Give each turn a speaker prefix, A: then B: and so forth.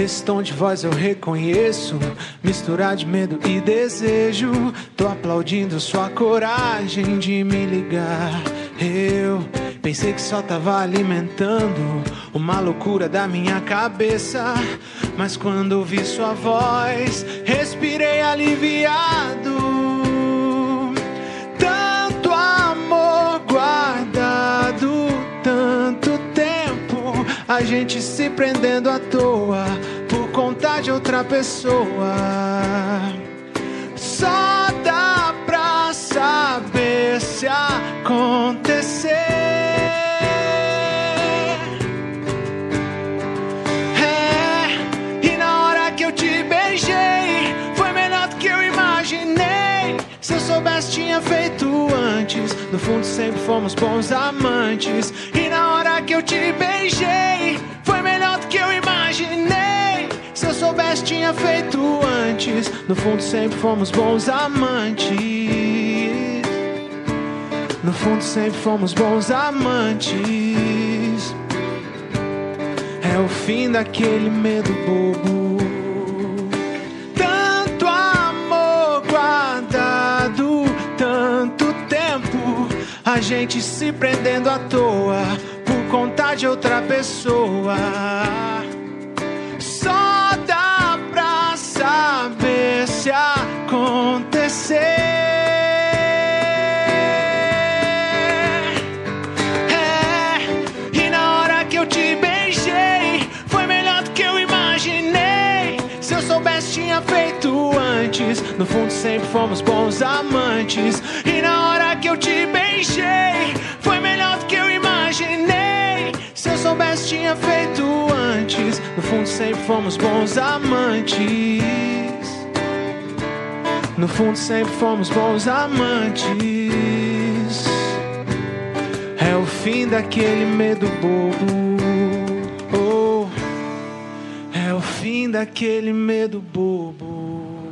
A: Esse tom de voz eu reconheço, mistura de medo e desejo. Tô aplaudindo sua coragem de me ligar. Eu pensei que só tava alimentando uma loucura da minha cabeça, mas quando ouvi sua voz, respirei aliviado. Tanto amor guardado, tanto tempo, a gente se prendendo à toa por conta de outra pessoa. Só dá pra saber se acontecer. E na hora que eu te beijei, foi melhor do que eu imaginei. Se eu soubesse tinha feito antes. No fundo sempre fomos bons amantes. E na hora que eu te beijei, foi melhor do que eu imaginei. Se eu soubesse tinha feito antes. No fundo sempre fomos bons amantes. No fundo sempre fomos bons amantes. É o fim daquele medo bobo. Tanto amor guardado, tanto tempo, a gente se prendendo à toa por conta de outra pessoa. Só dá pra saber se acontecer. E na hora que eu te beijei, foi melhor do que eu imaginei. Se eu soubesse tinha feito antes. No fundo sempre fomos bons amantes. E na hora que eu te beijei, foi melhor do que eu imaginei. Se eu soubesse tinha feito antes. No fundo sempre fomos bons amantes. No fundo sempre fomos bons amantes. É o fim daquele medo bobo. Oh, é o fim daquele medo bobo.